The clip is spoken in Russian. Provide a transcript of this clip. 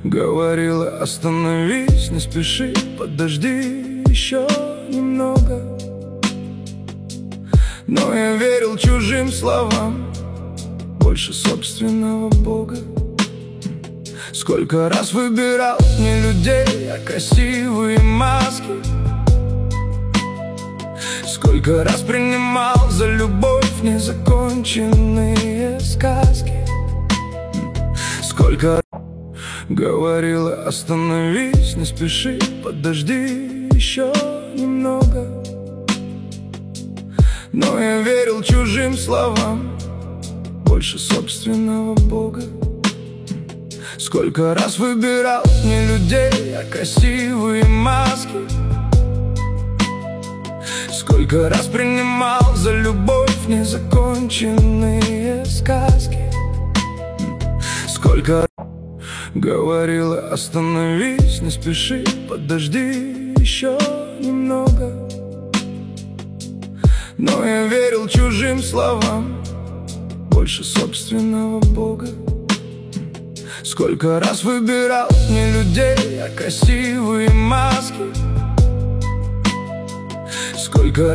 Говорила: остановись, не спеши, подожди еще немного. Но я верил чужим словам больше собственного Бога. Сколько раз выбирал не людей, а красивые маски. Сколько раз принимал за любовь незаконченные сказки. Сколько говорила: остановись, не спеши, подожди еще немного. Но я верил чужим словам больше собственного Бога. Сколько раз выбирал не людей, а красивые маски. Сколько раз принимал за любовь незаконченные сказки. Сколько говорила: остановись, не спеши, подожди еще немного. Но я верил чужим словам больше собственного Бога. Сколько раз выбирал не людей, а красивые маски. Сколько